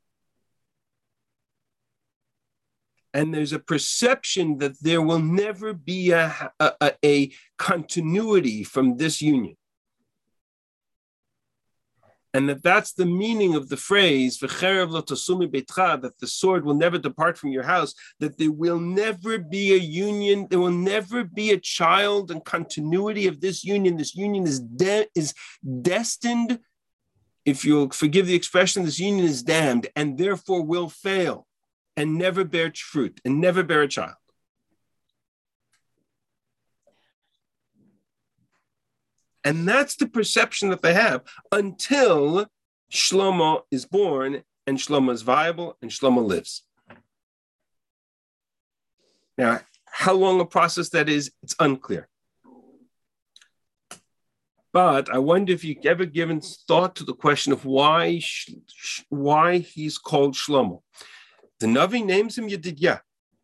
And there's a perception that there will never be a continuity from this union. And that's the meaning of the phrase, "V'cherev lo tasumi beitcha," that the sword will never depart from your house, that there will never be a union, there will never be a child and continuity of this union. This union is destined, if you'll forgive the expression, this union is damned and therefore will fail and never bear fruit and never bear a child. And that's the perception that they have until Shlomo is born and Shlomo is viable and Shlomo lives. Now, how long a process that is, it's unclear. But I wonder if you've ever given thought to the question of why he's called Shlomo. The Navi names him Yedidyah.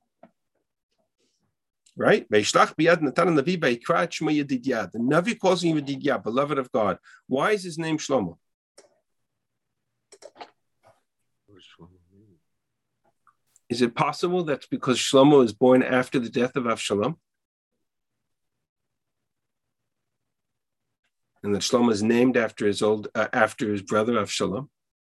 Right? The Navi calls him Yedidyah, beloved of God. Why is his name Shlomo? Is it possible that's because Shlomo is born after the death of Avshalom? And that Shlomo is named after his brother Avshalom?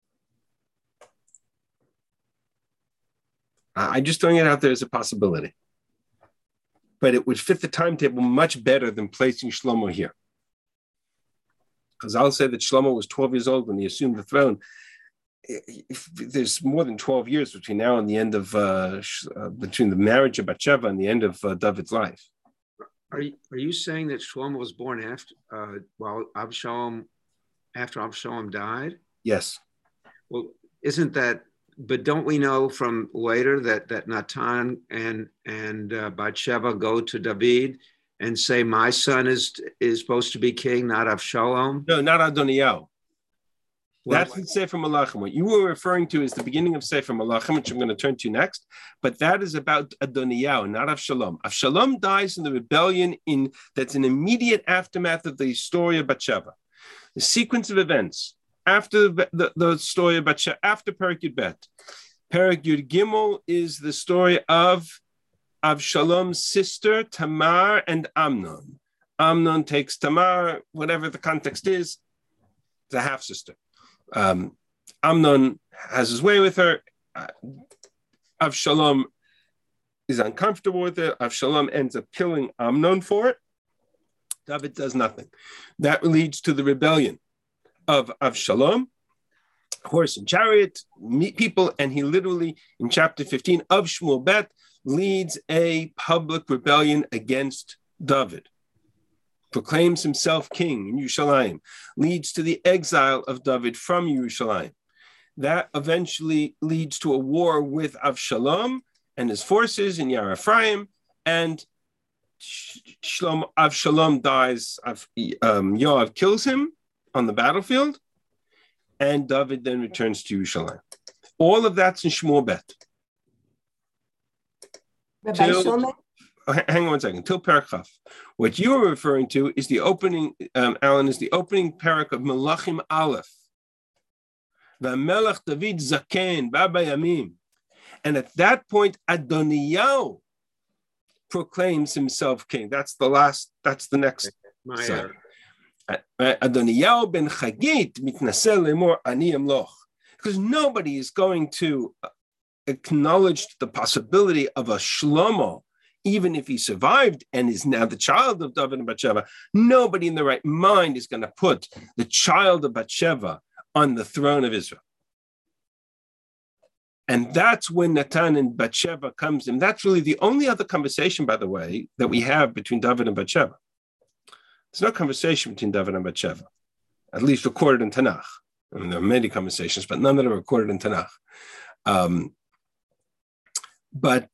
I'm just throwing it out there as a possibility. But it would fit the timetable much better than placing Shlomo here. Because I'll say that Shlomo was 12 years old when he assumed the throne. There's more than 12 years between now and the end of, between the marriage of Bathsheba and the end of David's life. Are you saying that Shlomo was born after, after Avshalom died? Yes. Well, isn't that, but don't we know from later that Natan and Bathsheba go to David and say, my son is supposed to be king, not Avshalom? No, not Adoniyahu. That's in Sefer Malachim. What you were referring to is the beginning of Sefer Malachim, which I'm going to turn to next. But that is about Adoniyahu, not Avshalom. Avshalom dies in the rebellion that's an immediate aftermath of the story of Bathsheba. The sequence of events after the story of Bathsheba, after Perek Yud Bet. Perek Yud Gimel is the story of Avshalom's sister, Tamar, and Amnon. Amnon takes Tamar, whatever the context is, it's a half-sister. Amnon has his way with her. Avshalom is uncomfortable with it. Avshalom ends up killing Amnon for it. David does nothing. That leads to the rebellion of Avshalom, horse and chariot, meet people, and he literally, in chapter 15 of Shmuel Bet, leads a public rebellion against David. Proclaims himself king in Yerushalayim, leads to the exile of David from Yerushalayim. That eventually leads to a war with Avshalom and his forces in Yar Ephraim, and Avshalom dies. Yoav kills him on the battlefield, and David then returns to Yerushalayim. All of that's in Shmuel Bet. Hang on one second. Till Perek Chaf. What you are referring to is the opening, Alan, is the opening parak of Melachim Aleph. V'melech David Zaken Baba Yamim. And at that point, Adoniyahu proclaims himself king. That's the next. Adoniyahu ben Chagit mitnaseh lemor ani emloch. Because nobody is going to acknowledged the possibility of a Shlomo, even if he survived and is now the child of David and Bathsheba, nobody in the right mind is going to put the child of Bathsheba on the throne of Israel. And that's when Natan and Bathsheba comes in. That's really the only other conversation, by the way, that we have between David and Bathsheba. There's no conversation between David and Bathsheba, at least recorded in Tanakh. I mean, there are many conversations, but none that are recorded in Tanakh. But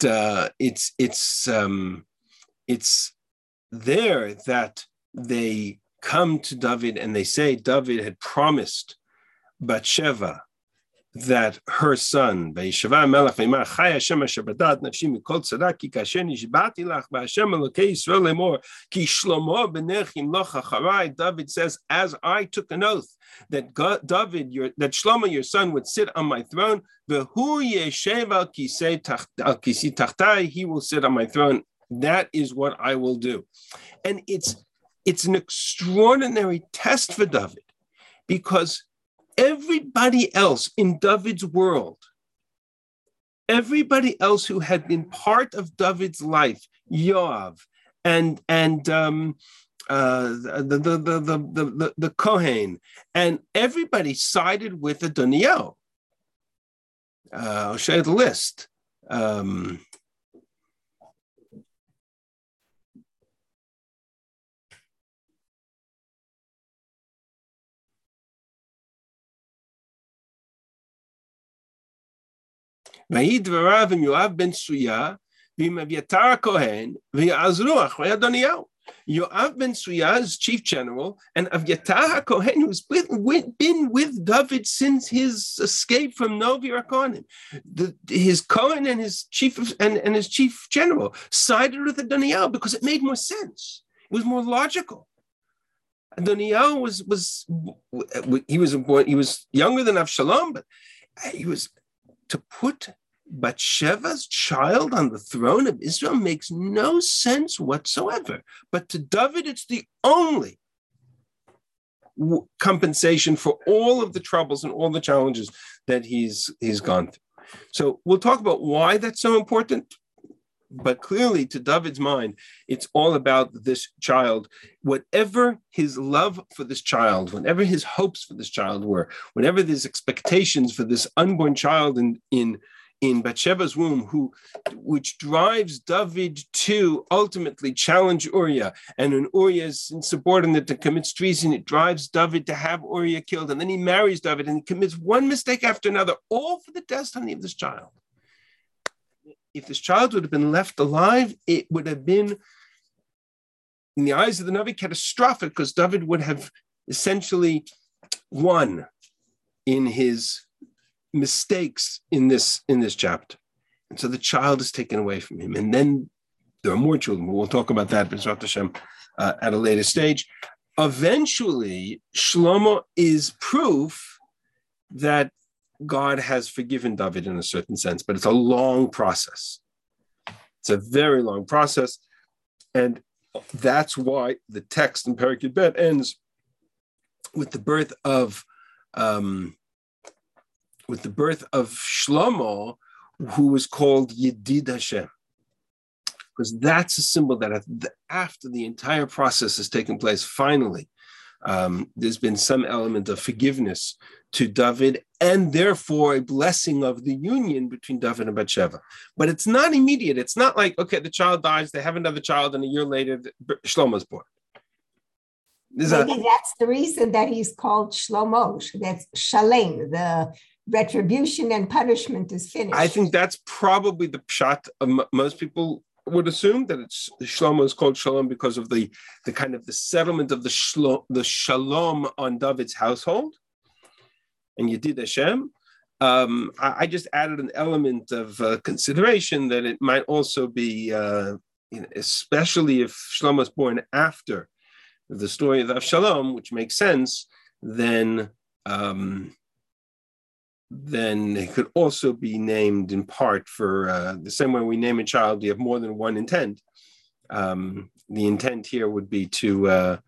it's there that they come to David and they say David had promised Bathsheba that her son, Vayishava Melech V'imar Chai Hashem Asher Badat Nafshi Mikol Tzedaki Kasher Nishbati Lach B'Hashem Elokei Yisrael Lemor Ki Shlomo B'nech Yimloch Acharai. David says, as I took an oath that that Shlomo your son would sit on my throne, V'hu Yeshev Al Kisei Tachtai, he will sit on my throne. That is what I will do. And it's an extraordinary test for David, because everybody else in David's world, everybody else who had been part of David's life, Yoav and the Kohen, and everybody sided with Adoniyahu. I'll show you the list. ויהי דבריו עם יואב בן צרויה ועם אביתר הכהן ויעזרו אחרי אדוניהו. Yoav ben Tzruya is chief general, and Aviatar HaKohen, who's been with David since his escape from Novi Rakonim. His Kohen and his chief general sided with Adoniyahu because it made more sense. It was more logical. Adoniyahu was younger than Avshalom, but he was to put Bathsheba's child on the throne of Israel makes no sense whatsoever. But to David, it's the only compensation for all of the troubles and all the challenges that he's gone through. So we'll talk about why that's so important. But clearly, to David's mind, it's all about this child. Whatever his love for this child, whatever his hopes for this child were, whatever his expectations for this unborn child in Bathsheba's womb, which drives David to ultimately challenge Uriah. And when Uriah is insubordinate and commits treason, it drives David to have Uriah killed. And then he marries David and he commits one mistake after another, all for the destiny of this child. If this child would have been left alive, it would have been, in the eyes of the Navi, catastrophic, because David would have essentially won in his mistakes in this chapter. And so the child is taken away from him. And then there are more children, but we'll talk about that B'ezrat Hashem at a later stage. Eventually, Shlomo is proof that God has forgiven David in a certain sense, but it's a long process. It's a very long process. And that's why the text in Perek Yud Bet ends with the birth of Shlomo, who was called Yedid Hashem, because that's a symbol that after the entire process has taken place, finally, there's been some element of forgiveness to David, and therefore a blessing of the union between David and Bathsheba. But it's not immediate. It's not like, okay, the child dies, they have another child, and a year later, Shlomo's born. Maybe that's the reason that he's called Shlomo. That's Shalem, the retribution and punishment is finished. I think that's probably the pshat of most people would assume, that it's Shlomo is called Shalom because of the kind of the settlement of the shalom on David's household. And Yedid Hashem. I just added an element of consideration that it might also be, especially if Shlomo is born after the story of Avshalom, which makes sense, then it could also be named in part for the same way we name a child, you have more than one intent. The intent here would be to,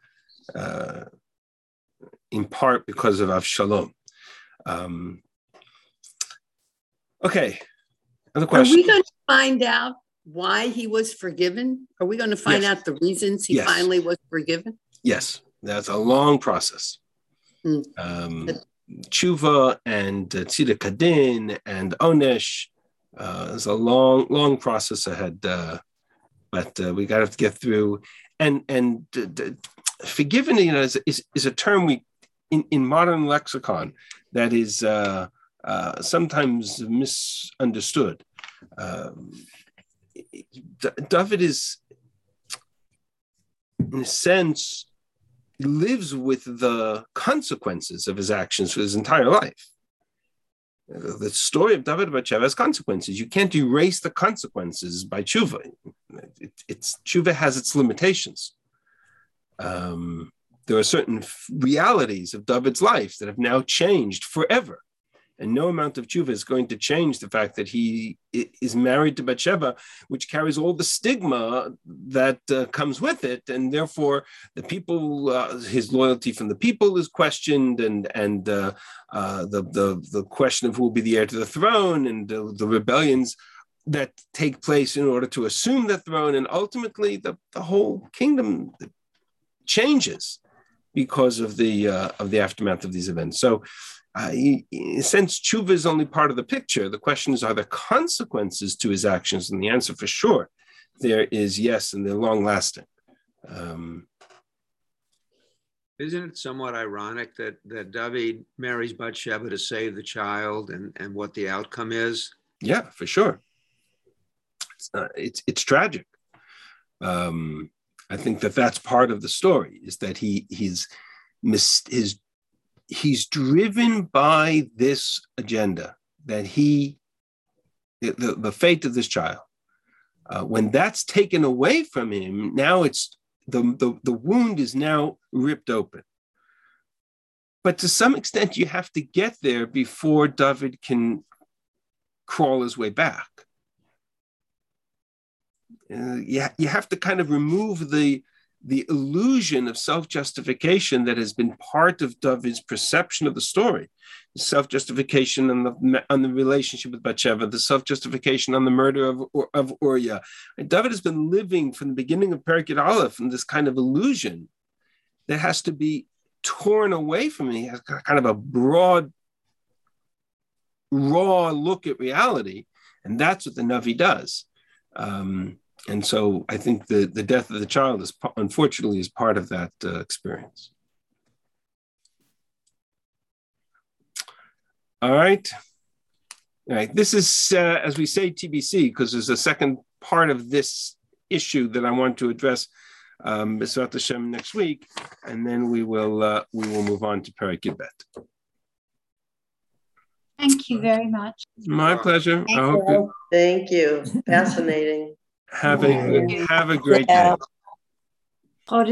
in part because of Avshalom. Okay, Other Are questions? we going to find out why he was forgiven? Are we going to find out the reasons he finally was forgiven? Yes, that's a long process. Tshuva and Tziduk Hadin and Onesh. There's a long process ahead, but we got to get through. And forgiven, is a term we in modern lexicon that is sometimes misunderstood. David is, in a sense, lives with the consequences of his actions for his entire life. The story of David Bathsheba has consequences. You can't erase the consequences by tshuva. Tshuva has its limitations. There are certain realities of David's life that have now changed forever. And no amount of tshuva is going to change the fact that he is married to Bathsheba, which carries all the stigma that comes with it. And therefore, the people, his loyalty from the people is questioned, and the question of who will be the heir to the throne, and the rebellions that take place in order to assume the throne. And ultimately, the whole kingdom changes because of the aftermath of these events. So, in a sense, tshuva is only part of the picture. The question is, are there consequences to his actions? And the answer for sure there is yes, and they're long-lasting. Isn't it somewhat ironic that David marries Bathsheba to save the child, and what the outcome is? Yeah, for sure. It's tragic. I think that's part of the story, is that he's driven by this agenda, that the fate of this child. When that's taken away from him, now it's the wound is now ripped open. But to some extent, you have to get there before David can crawl his way back. You have to kind of remove the illusion of self-justification that has been part of David's perception of the story. The self-justification on the relationship with Bathsheba, the self-justification on the murder of Uriah. And David has been living from the beginning of Perek Yud Aleph in this kind of illusion that has to be torn away from him. He has kind of a broad, raw look at reality, and that's what the Navi does. And so I think the death of the child is, unfortunately, is part of that experience. All right. This is, as we say, TBC, because there's a second part of this issue that I want to address, B'ezrat Hashem, next week, and then we will move on to Perek Yud Bet. Thank you very much. My pleasure. Thank you. Fascinating. Have a great day.